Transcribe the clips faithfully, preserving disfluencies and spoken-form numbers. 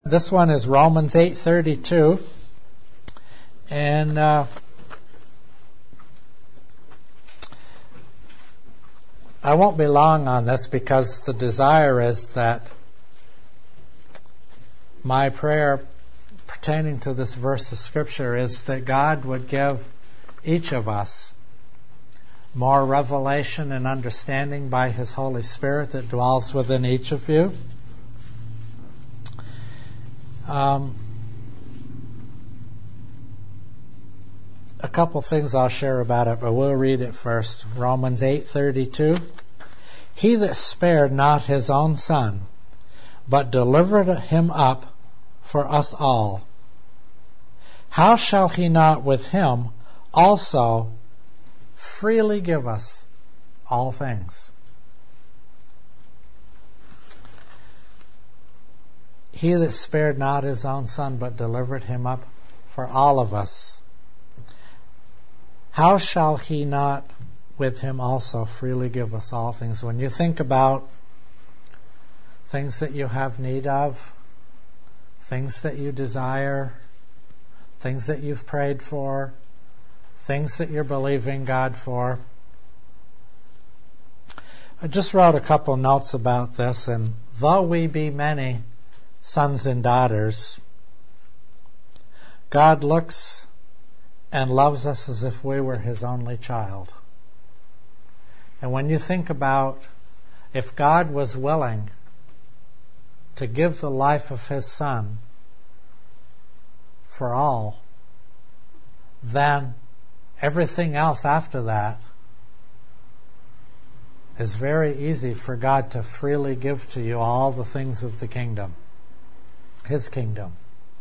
This one is Romans eight thirty-two, and uh, I won't be long on this because the desire is that my prayer pertaining to this verse of Scripture is that God would give each of us more revelation and understanding by His Holy Spirit that dwells within each of you. Um, a couple things I'll share about it, but we'll read it first. Romans eight thirty-two. He that spared not his own Son, but delivered him up for us all, how shall he not with him also freely give us all things? He that spared not his own Son, but delivered him up for all of us, how shall he not with him also freely give us all things? When you think about things that you have need of, things that you desire, things that you've prayed for, things that you're believing God for. I just wrote a couple notes about this, and though we be many sons and daughters, God looks and loves us as if we were His only child. And when you think about if God was willing to give the life of His Son for all, then everything else after that is very easy for God to freely give to you, all the things of the kingdom, His kingdom.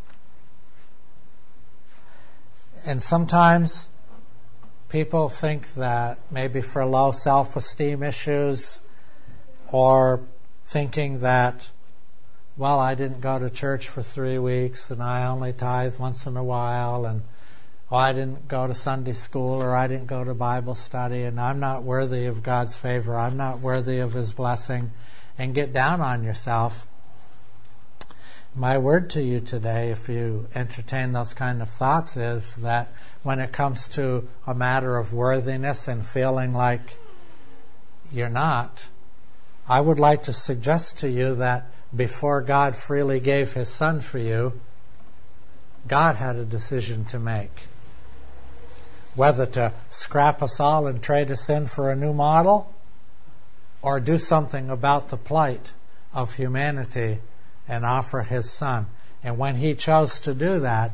And sometimes people think that maybe for low self-esteem issues, or thinking that, well, I didn't go to church for three weeks and I only tithe once in a while, and oh, I didn't go to Sunday school, or I didn't go to Bible study, and I'm not worthy of God's favor, I'm not worthy of His blessing, and get down on yourself. My word to you today, if you entertain those kind of thoughts, is that when it comes to a matter of worthiness and feeling like you're not, I would like to suggest to you that before God freely gave His Son for you, God had a decision to make. Whether to scrap us all and trade us in for a new model, or do something about the plight of humanity and offer His Son. And when He chose to do that,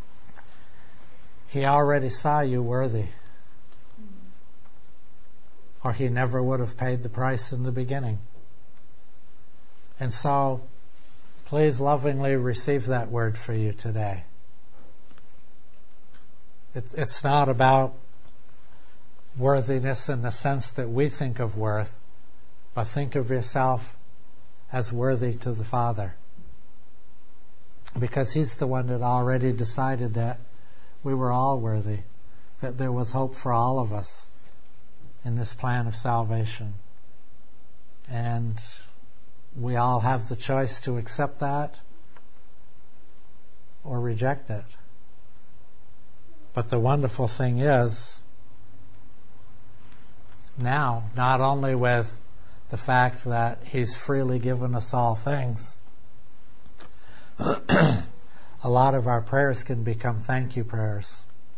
He already saw you worthy, or He never would have paid the price in the beginning. And so, please lovingly receive that word for you today. It's, it's not about worthiness in the sense that we think of worth, but think of yourself as worthy to the Father. Because He's the one that already decided that we were all worthy, that there was hope for all of us in this plan of salvation. And we all have the choice to accept that or reject it. But the wonderful thing is, now, not only with the fact that He's freely given us all things, a lot of our prayers can become thank you prayers.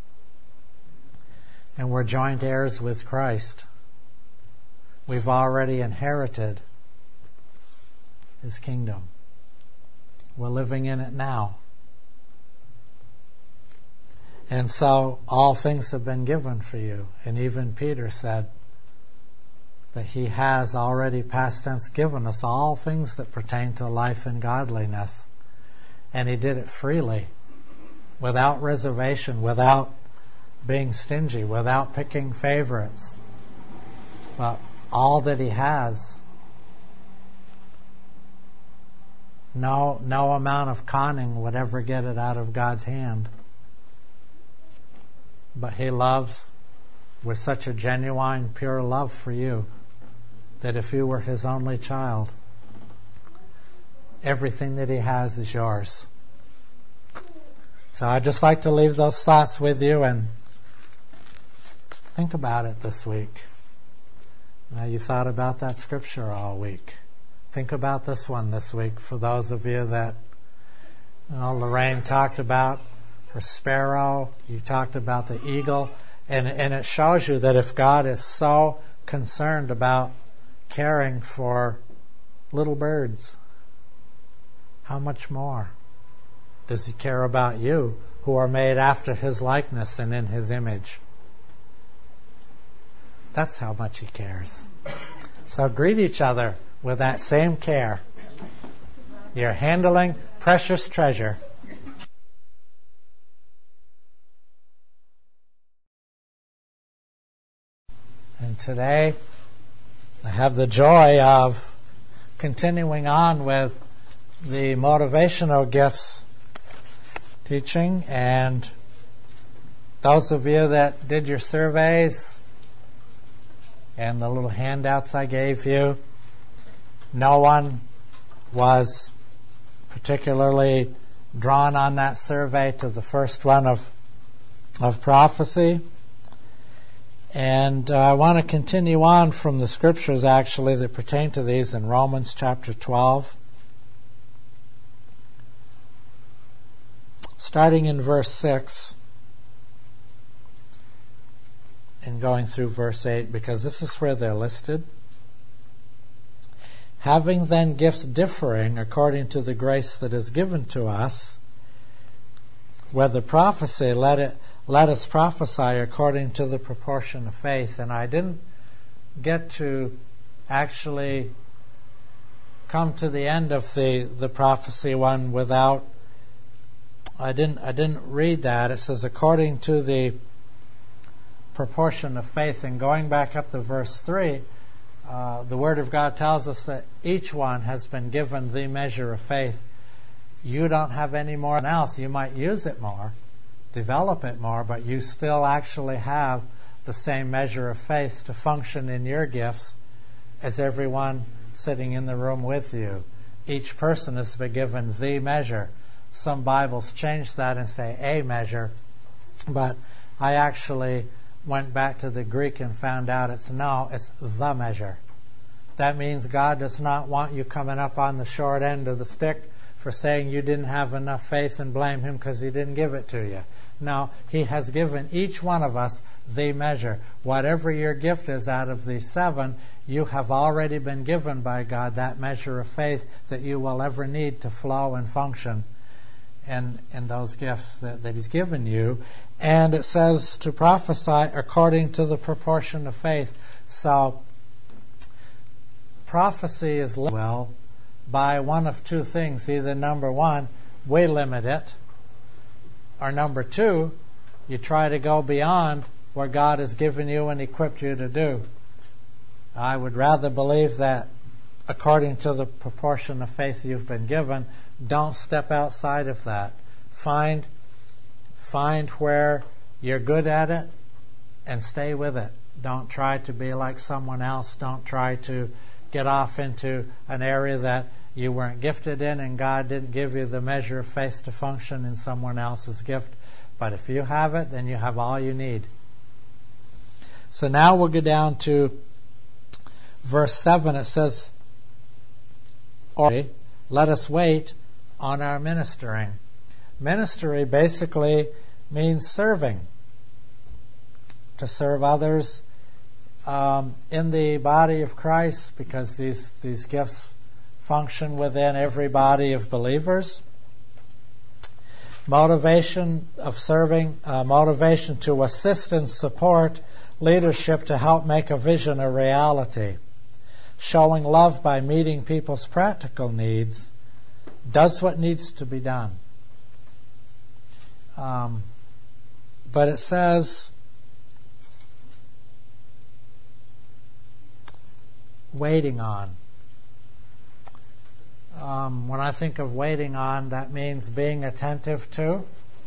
And we're joint heirs with Christ. We've already inherited His kingdom. We're living in it now. And so all things have been given for you. And even Peter said that He has already, past tense, given us all things that pertain to life and godliness. And He did it freely, without reservation, without being stingy, without picking favorites. But all that He has, no, no amount of conning would ever get it out of God's hand. But He loves with such a genuine, pure love for you, that if you were His only child, everything that He has is yours. So I'd just like to leave those thoughts with you and think about it this week. Now, you thought about that scripture all week. Think about this one this week for those of you that, you know, Lorraine talked about her sparrow. You talked about the eagle. And, and it shows you that if God is so concerned about caring for little birds, how much more does He care about you, who are made after His likeness and in His image? That's how much He cares. So greet each other with that same care. You're handling precious treasure. And today, I have the joy of continuing on with the motivational gifts teaching. And those of you that did your surveys and the little handouts I gave you, no one was particularly drawn on that survey to the first one of of prophecy. And uh, I want to continue on from the scriptures actually that pertain to these in Romans chapter twelve. Starting in verse six and going through verse eight, because this is where they're listed. Having then gifts differing according to the grace that is given to us, whether prophecy, let it let us prophesy according to the proportion of faith. And I didn't get to actually come to the end of the, the prophecy one without I didn't I didn't read that. It says according to the proportion of faith. And going back up to verse three, uh, the Word of God tells us that each one has been given the measure of faith. You don't have any more than else. You might use it more, develop it more, but you still actually have the same measure of faith to function in your gifts as everyone sitting in the room with you. Each person has been given the measure. Some Bibles change that and say a measure, but I actually went back to the Greek and found out it's no, it's the measure. That means God does not want you coming up on the short end of the stick for saying you didn't have enough faith and blame Him because He didn't give it to you. No, He has given each one of us the measure. Whatever your gift is out of the seven, you have already been given by God that measure of faith that you will ever need to flow and function in, in those gifts that, that He's given you. And it says to prophesy according to the proportion of faith. So prophecy is well by one of two things. Either number one, we limit it, or number two, you try to go beyond what God has given you and equipped you to do. I would rather believe that according to the proportion of faith you've been given, don't step outside of that. Find, find where you're good at it and stay with it. Don't try to be like someone else. Don't try to get off into an area that you weren't gifted in and God didn't give you the measure of faith to function in someone else's gift. But if you have it, then you have all you need. So now we'll go down to verse seven. It says, let us wait on our ministering. Ministry basically means serving. To serve others um, in the body of Christ, because these, these gifts function within every body of believers. Motivation of serving, uh, motivation to assist and support leadership to help make a vision a reality. Showing love by meeting people's practical needs does what needs to be done. Um, but it says waiting on. Um, when I think of waiting on, that means being attentive to.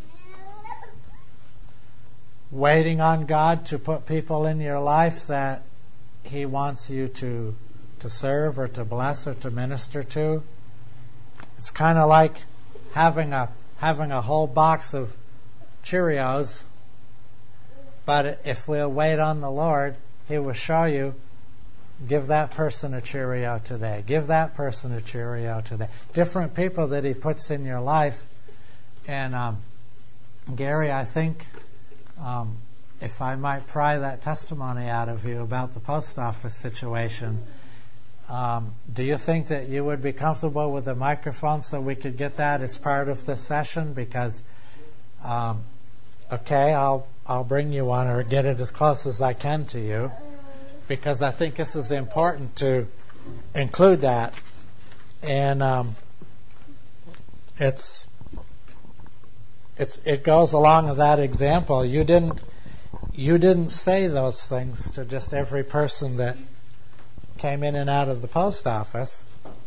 Waiting on God to put people in your life that He wants you to to serve or to bless or to minister to. It's kind of like having a having a whole box of Cheerios, but if we'll wait on the Lord, He will show you, give that person a Cheerio today, give that person a Cheerio today. Different people that He puts in your life. And um, Gary, I think um, if I might pry that testimony out of you about the post office situation, um, do you think that you would be comfortable with the microphone so we could get that as part of the session? Because, um, okay, I'll I'll bring you one or get it as close as I can to you, because I think this is important to include that. And um, it's it's it goes along with that example. You didn't you didn't say those things to just every person that came in and out of the post office.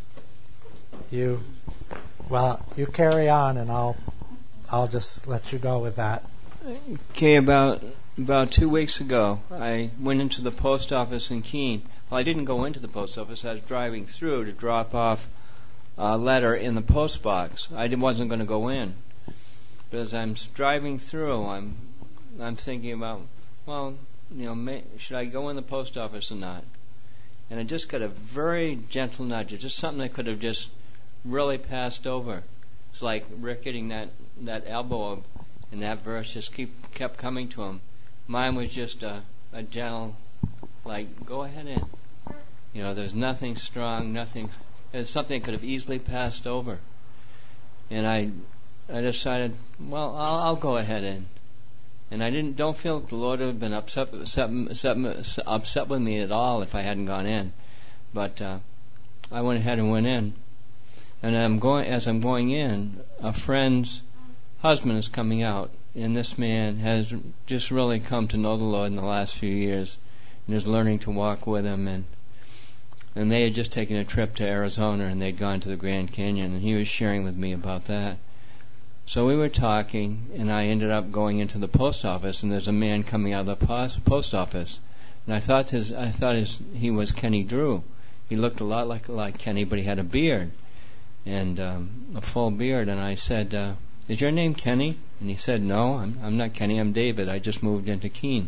You well, you carry on, and I'll I'll just let you go with that. Okay, about about two weeks ago, I went into the post office in Keene. Well, I didn't go into the post office. I was driving through to drop off a letter in the post box. I wasn't going to go in, but as I'm driving through, I'm I'm thinking about, well, you know, may, should I go in the post office or not? And I just got a very gentle nudge, just something I could have just really passed over. It's like Rick getting that that elbow, and that verse just keep kept coming to him. Mine was just a, a gentle, like, go ahead in. You know, there's nothing strong, nothing. It's something I could have easily passed over. And I, I decided, well, I'll, I'll go ahead in. And I didn't, don't feel that the Lord would have been upset, upset, upset, upset with me at all if I hadn't gone in. But uh, I went ahead and went in. And I'm going, as I'm going in, a friend's husband is coming out, and this man has just really come to know the Lord in the last few years, and is learning to walk with Him. And and they had just taken a trip to Arizona, and they'd gone to the Grand Canyon, and he was sharing with me about that. So we were talking, and I ended up going into the post office, and there's a man coming out of the post post office, and I thought his I thought his he was Kenny Drew. He looked a lot like like Kenny, but he had a beard, and um, a full beard. And I said, Uh, is your name Kenny? And he said, no, I'm, I'm not Kenny, I'm David. I just moved into Keene.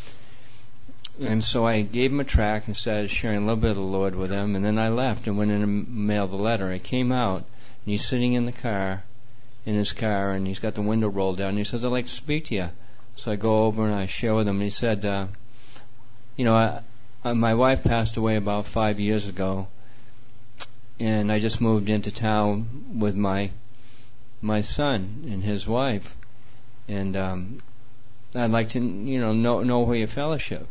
And so I gave him a tract and started sharing a little bit of the Lord with him, and then I left and went in and mailed the letter. I came out, and he's sitting in the car, in his car, and he's got the window rolled down, and he says, I'd like to speak to you. So I go over and I share with him, and he said, uh, you know, I, I, my wife passed away about five years ago, and I just moved into town with my my son and his wife, and um, I'd like to, you know, know know where you fellowship.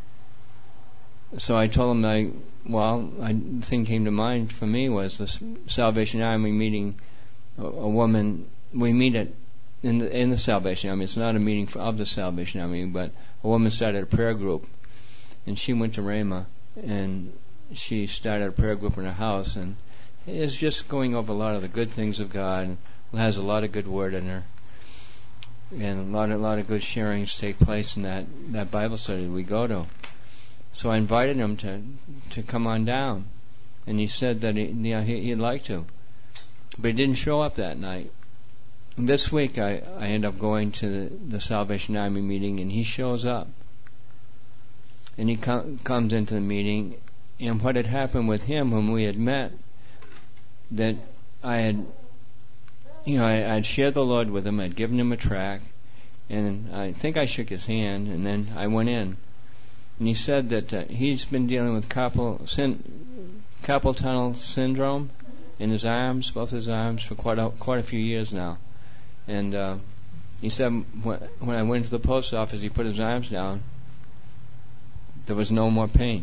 So I told him, I well, I, the thing came to mind for me was the Salvation Army meeting. A, a woman, we meet at in the in the Salvation Army. It's not a meeting for, of the Salvation Army, but a woman started a prayer group, and she went to Rhema, and she started a prayer group in her house, and is just going over a lot of the good things of God. And has a lot of good word in her, and a lot of a lot of good sharings take place in that, that Bible study we go to. So I invited him to to come on down, and he said that he, you know, he, he'd like to, but he didn't show up that night. This week I, I end up going to the, the Salvation Army meeting, and he shows up, and he com- comes into the meeting, and what had happened with him when we had met, that I had. You know, I, I'd shared the Lord with him. I'd given him a tract, and I think I shook his hand, and then I went in. And he said that uh, he's been dealing with carpal, syn- carpal tunnel syndrome in his arms, both his arms, for quite a, quite a few years now. And uh, he said when, when I went to the post office, he put his arms down, there was no more pain.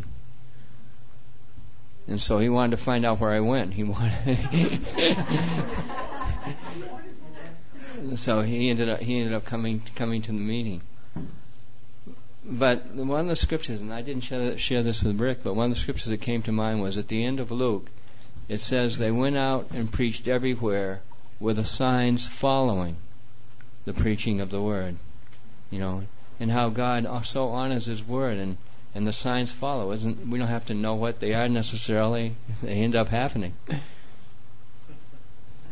And so he wanted to find out where I went. He wanted... So he ended up he ended up coming coming to the meeting. But one of the scriptures, and I didn't share, share this with Rick, but one of the scriptures that came to mind was at the end of Luke. It says they went out and preached everywhere with the signs following the preaching of the word. You know, and how God so honors His word, and, and the signs follow. Isn't we don't have to know what they are necessarily; they end up happening.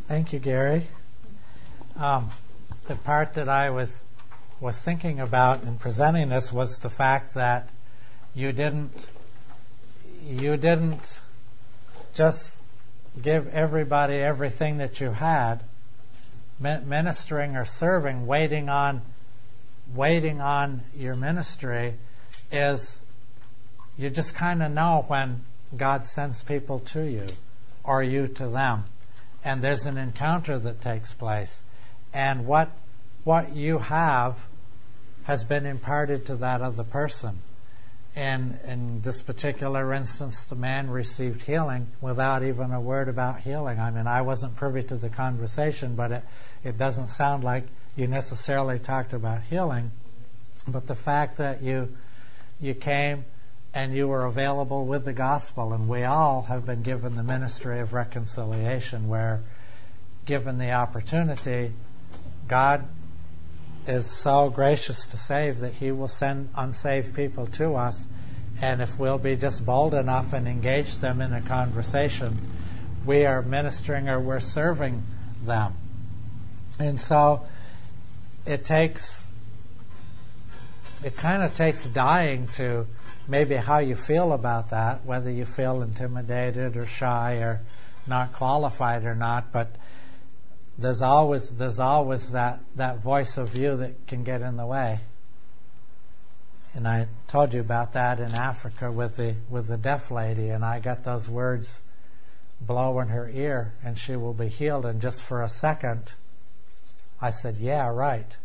Thank you, Gary. Um, the part that I was was thinking about in presenting this was the fact that you didn't you didn't just give everybody everything that you had. Ministering or serving, waiting on waiting on your ministry is you just kind of know when God sends people to you or you to them, and there's an encounter that takes place, and what what you have has been imparted to that other person. And in this particular instance, the man received healing without even a word about healing. I mean, I wasn't privy to the conversation, but it, it doesn't sound like you necessarily talked about healing. But the fact that you you came and you were available with the gospel, and we all have been given the ministry of reconciliation, where, given the opportunity, God is so gracious to save that He will send unsaved people to us, and if we'll be just bold enough and engage them in a conversation, we are ministering or we're serving them. And so it takes, it kind of takes dying to maybe how you feel about that, whether you feel intimidated or shy or not qualified or not, but There's always there's always that, that voice of you that can get in the way. And I told you about that in Africa with the with the deaf lady, and I got those words blow in her ear, and she will be healed. And just for a second, I said, "Yeah, right."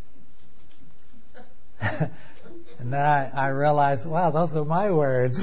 And then I, I realized, wow, those are my words.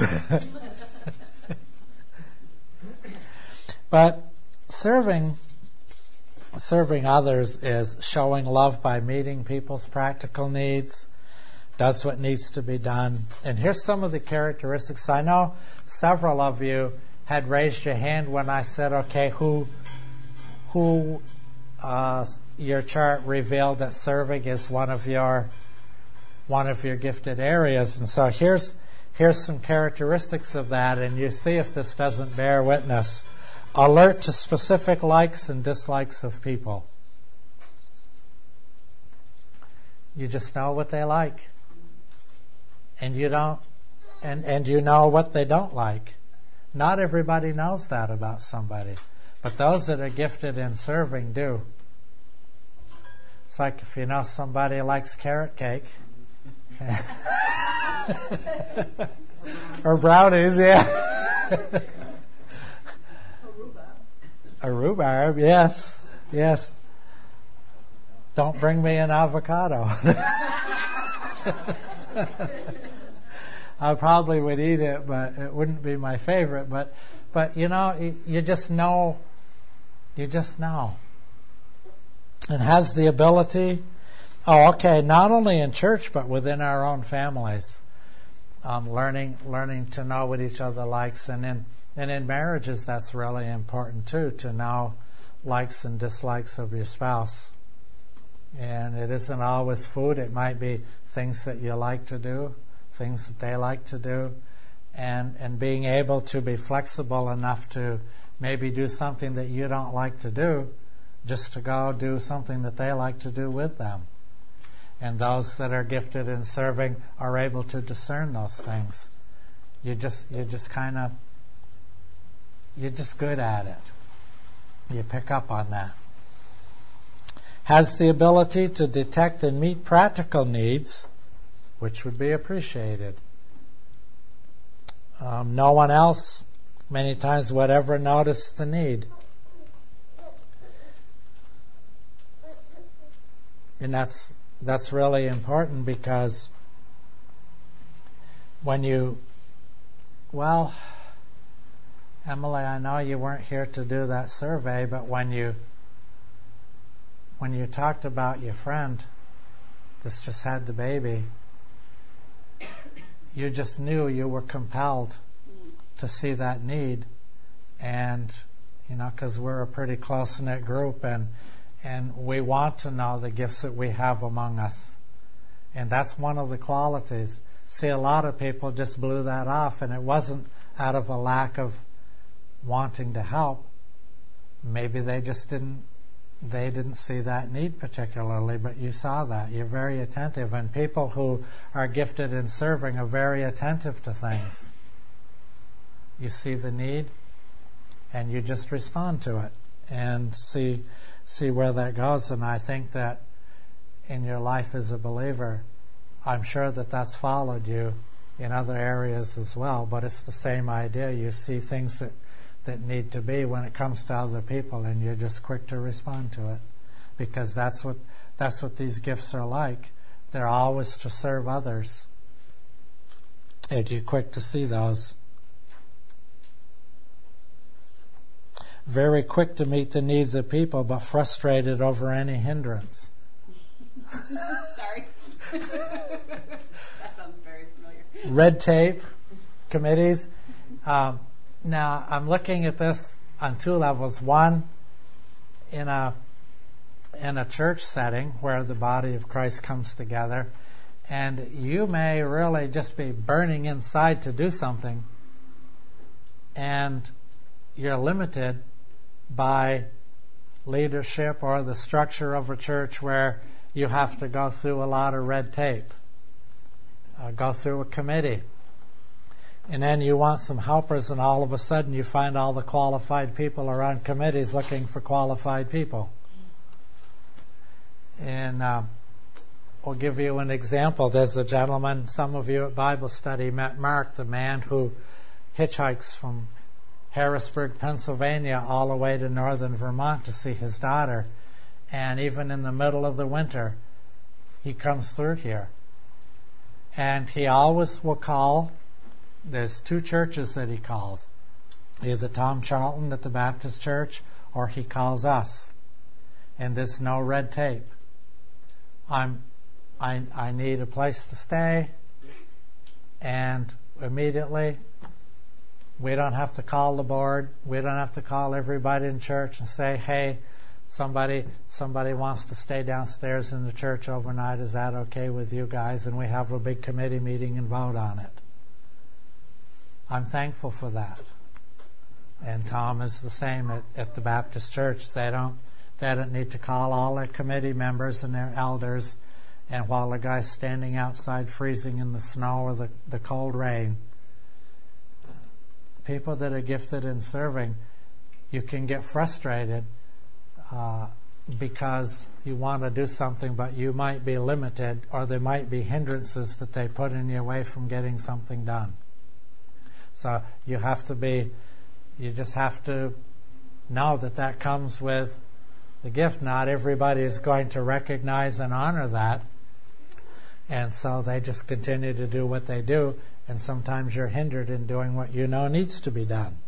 But serving. Serving others is showing love by meeting people's practical needs, does what needs to be done. And here's some of the characteristics. I know several of you had raised your hand when I said, okay, who who uh, your chart revealed that serving is one of your one of your gifted areas. And so here's here's some characteristics of that, and you see if this doesn't bear witness. Alert to specific likes and dislikes of people. You just know what they like. And you don't and, and you know what they don't like. Not everybody knows that about somebody. But those that are gifted in serving do. It's like if you know somebody likes carrot cake. Or brownies, yeah. A rhubarb, yes, yes. Don't bring me an avocado. I probably would eat it, but it wouldn't be my favorite. But, but you know, you just know, you just know. And has the ability, oh, okay, not only in church, but within our own families. Um, learning, learning to know what each other likes, and in And in marriages, that's really important too, to know likes and dislikes of your spouse. And it isn't always food. It might be things that you like to do, things that they like to do, and, and being able to be flexible enough to maybe do something that you don't like to do, just to go do something that they like to do with them. And those that are gifted in serving are able to discern those things. You just, you just kind of You're just good at it. You pick up on that. Has the ability to detect and meet practical needs, which would be appreciated. Um, no one else, many times, would ever notice the need. And that's that's really important, because when you, well, Emily, I know you weren't here to do that survey, but when you when you talked about your friend that's just had the baby, you just knew, you were compelled to see that need. And, you know, because we're a pretty close-knit group, and and we want to know the gifts that we have among us. And that's one of the qualities. See, a lot of people just blew that off, and it wasn't out of a lack of wanting to help. Maybe they just didn't they didn't see that need particularly, but you saw that. You're very attentive, and people who are gifted in serving are very attentive to things. You see the need, and you just respond to it and see see where that goes. And I think that in your life as a believer, I'm sure that that's followed you in other areas as well, but it's the same idea. You see things that, that need to be when it comes to other people, and you're just quick to respond to it, because that's what that's what these gifts are like. They're always to serve others, and you're quick to see those. Very quick to meet the needs of people, but frustrated over any hindrance. Sorry. That sounds very familiar. Red tape, committees. Um, now, I'm looking at this on two levels. One, in a in a church setting where the body of Christ comes together, and you may really just be burning inside to do something, and you're limited by leadership or the structure of a church where you have to go through a lot of red tape, uh, go through a committee. And then you want some helpers, and all of a sudden you find all the qualified people are on committees looking for qualified people. And uh, I'll give you an example. There's a gentleman, some of you at Bible study met Mark, the man who hitchhikes from Harrisburg, Pennsylvania, all the way to northern Vermont to see his daughter. And even in the middle of the winter, he comes through here. And he always will call. There's two churches that he calls. Either Tom Charlton at the Baptist Church, or he calls us. And there's no red tape. I'm, I, I need a place to stay. And immediately, we don't have to call the board. We don't have to call everybody in church and say, hey, somebody somebody wants to stay downstairs in the church overnight. Is that okay with you guys? And we have a big committee meeting and vote on it. I'm thankful for that. And Tom is the same at, at the Baptist Church. They don't they don't need to call all their committee members and their elders, and while the guy's standing outside freezing in the snow or the, the cold rain. People that are gifted in serving, you can get frustrated uh, because you want to do something, but you might be limited, or there might be hindrances that they put in your way from getting something done. So you have to be, you just have to know that that comes with the gift. Not everybody is going to recognize and honor that, and so they just continue to do what they do. And sometimes you're hindered in doing what you know needs to be done.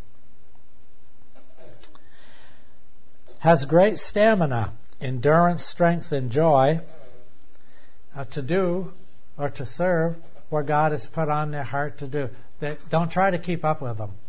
Has great stamina, endurance, strength, and joy uh, to do or to serve what God has put on their heart to do. They, don't try to keep up with them.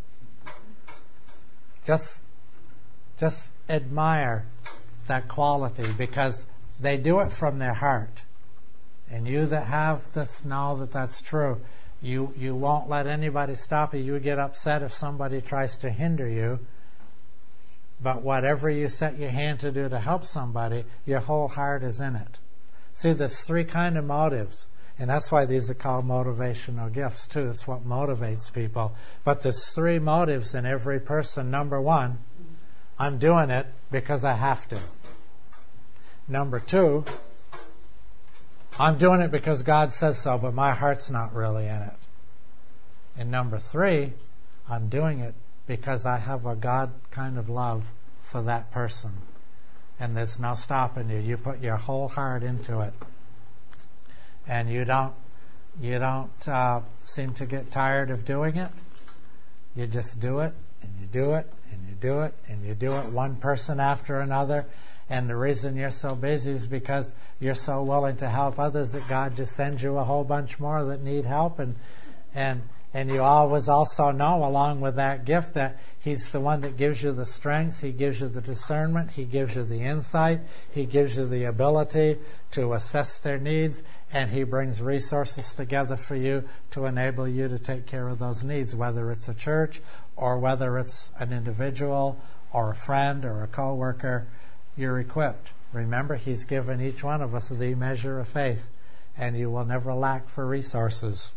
Just, just admire that quality, because they do it from their heart. And you that have this know that that's true. You you won't let anybody stop you. You get upset if somebody tries to hinder you. But whatever you set your hand to do to help somebody, your whole heart is in it. See, there's three kind of motives. And that's why these are called motivational gifts, too. It's what motivates people. But there's three motives in every person. Number one, I'm doing it because I have to. Number two, I'm doing it because God says so, but my heart's not really in it. And number three, I'm doing it because I have a God kind of love for that person. And there's no stopping you. You put your whole heart into it. And you don't you don't uh, seem to get tired of doing it. You just do it, and you do it, and you do it, and you do it one person after another. And the reason you're so busy is because you're so willing to help others that God just sends you a whole bunch more that need help. And and and you always also know, along with that gift, that He's the one that gives you the strength. He gives you the discernment. He gives you the insight. He gives you the ability to assess their needs. And He brings resources together for you to enable you to take care of those needs, whether it's a church or whether it's an individual or a friend or a co-worker. you're equipped. Remember, He's given each one of us the measure of faith, and you will never lack for resources.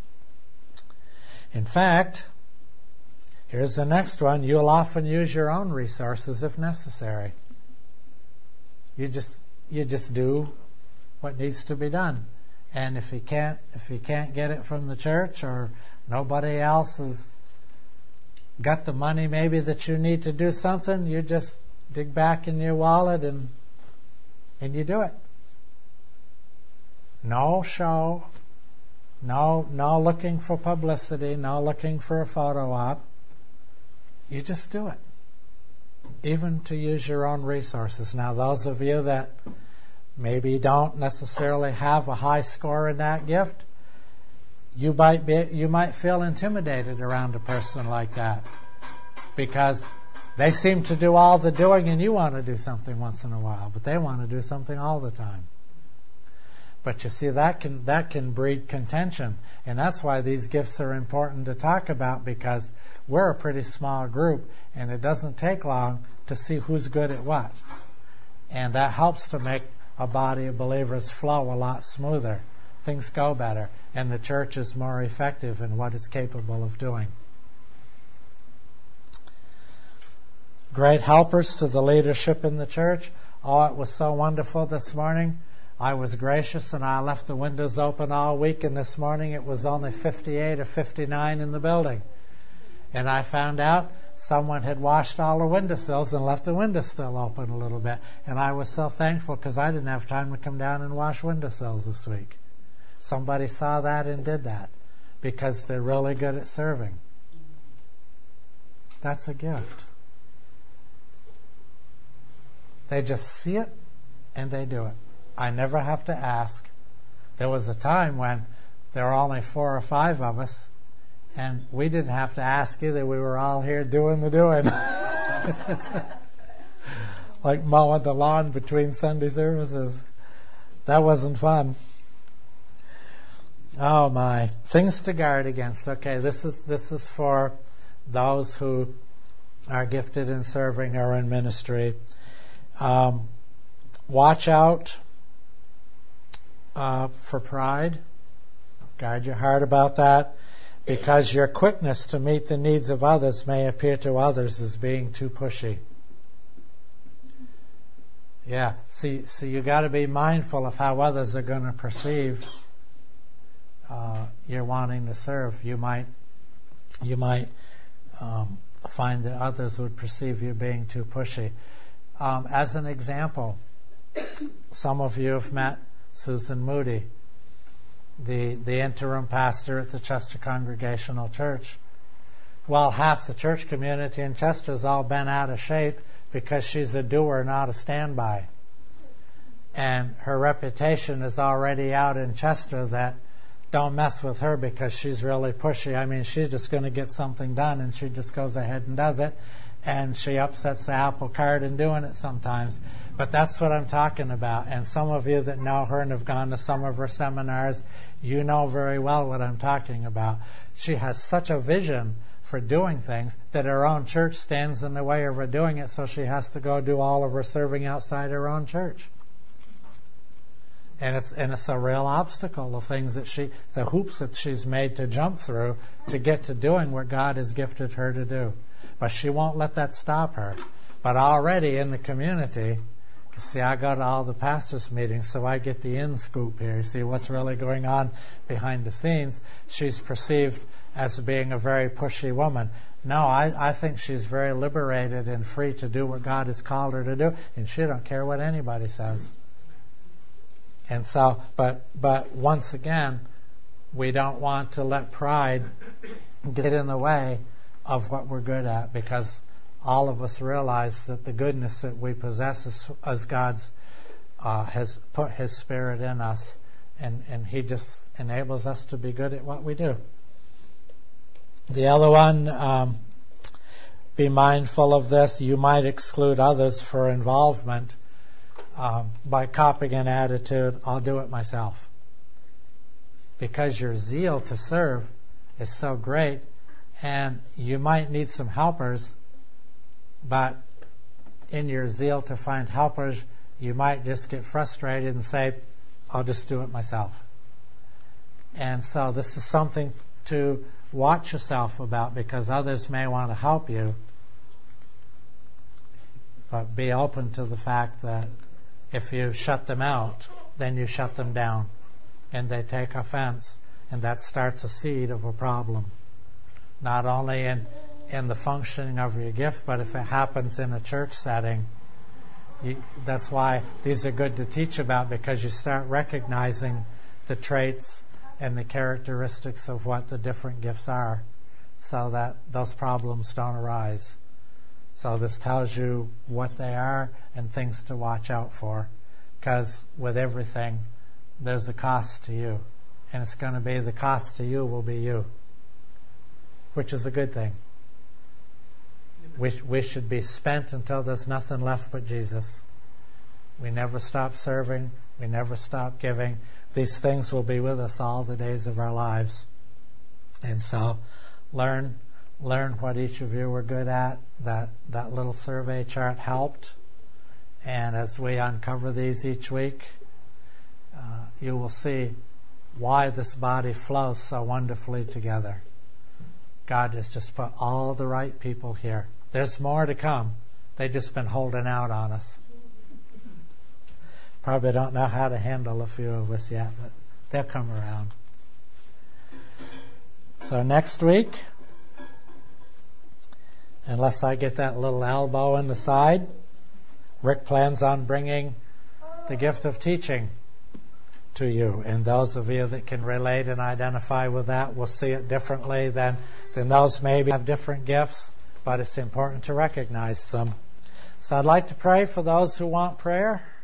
In fact, here's the next one. You'll often use your own resources if necessary. You just you just do what needs to be done. And if you can't if you can't get it from the church, or nobody else has got the money maybe that you need to do something, you just dig back in your wallet and and you do it. No show, no no looking for publicity, no looking for a photo op. You just do it. Even to use your own resources. Now, those of you that maybe don't necessarily have a high score in that gift, you might be you might feel intimidated around a person like that, because they seem to do all the doing and you want to do something once in a while, but they want to do something all the time. But you see, that can that can breed contention, and that's why these gifts are important to talk about, because we're a pretty small group, and it doesn't take long to see who's good at what. And that helps to make a body of believers flow a lot smoother. Things go better, and the church is more effective in what it's capable of doing. Great helpers to the leadership in the church. Oh, it was so wonderful this morning. I was gracious and I left the windows open all week, and this morning it was only fifty-eight or fifty-nine in the building. And I found out someone had washed all the windowsills and left the windows still open a little bit. And I was so thankful, because I didn't have time to come down and wash windowsills this week. Somebody saw that and did that, because they're really good at serving. That's a gift. They just see it and they do it. I never have to ask. There was a time when there were only four or five of us, and we didn't have to ask either. We were all here doing the doing. Like mowing the lawn between Sunday services. That wasn't fun. Oh my. Things to guard against. Okay, this is this is for those who are gifted in serving or in ministry. Um, watch out uh, for pride. Guard your heart about that, because your quickness to meet the needs of others may appear to others as being too pushy. Yeah, see, so you got to be mindful of how others are going to perceive uh, you're wanting to serve. You might, you might um, find that others would perceive you being too pushy. Um, as an example, some of you have met Susan Moody, the the interim pastor at the Chester Congregational Church. Well, half the church community in Chester has all been out of shape because she's a doer, not a standby. And her reputation is already out in Chester that don't mess with her because she's really pushy. I mean, she's just going to get something done, and she just goes ahead and does it. And she upsets the apple cart in doing it sometimes. But that's what I'm talking about. And some of you that know her and have gone to some of her seminars, you know very well what I'm talking about. She has such a vision for doing things that her own church stands in the way of her doing it, so she has to go do all of her serving outside her own church. And it's and it's a real obstacle, the things that she, the hoops that she's made to jump through to get to doing what God has gifted her to do. But she won't let that stop her. But already in the community, see, I go to all the pastors' meetings, so I get the in scoop here. You see what's really going on behind the scenes. She's perceived as being a very pushy woman. No, I, I think she's very liberated and free to do what God has called her to do, and she don't care what anybody says. And so, but but once again, we don't want to let pride get in the way of what we're good at, because all of us realize that the goodness that we possess is, as God's uh, has put His Spirit in us, and, and He just enables us to be good at what we do. The other one, um, be mindful of this. You might exclude others for involvement um, by copying an attitude, I'll do it myself. Because your zeal to serve is so great, and you might need some helpers, but in your zeal to find helpers, you might just get frustrated and say, I'll just do it myself. And so this is something to watch yourself about, because others may want to help you, but be open to the fact that if you shut them out, then you shut them down, and they take offense, and that starts a seed of a problem, not only in in the functioning of your gift, but if it happens in a church setting. You, that's why these are good to teach about, because you start recognizing the traits and the characteristics of what the different gifts are, so that those problems don't arise. So this tells you what they are and things to watch out for, because with everything, there's a cost to you, and it's going to be the cost to you will be you, which is a good thing. We, we should be spent until there's nothing left but Jesus. We never stop serving. We never stop giving. These things will be with us all the days of our lives. And so learn learn what each of you were good at. That, that little survey chart helped. And as we uncover these each week, uh, you will see why this body flows so wonderfully together. God has just put all the right people here. There's more to come. They've just been holding out on us. Probably don't know how to handle a few of us yet, but they'll come around. So next week, unless I get that little elbow in the side, Rick plans on bringing the gift of teaching to you. And those of you that can relate and identify with that will see it differently than, than those maybe have different gifts. But it's important to recognize them. So I'd like to pray for those who want prayer.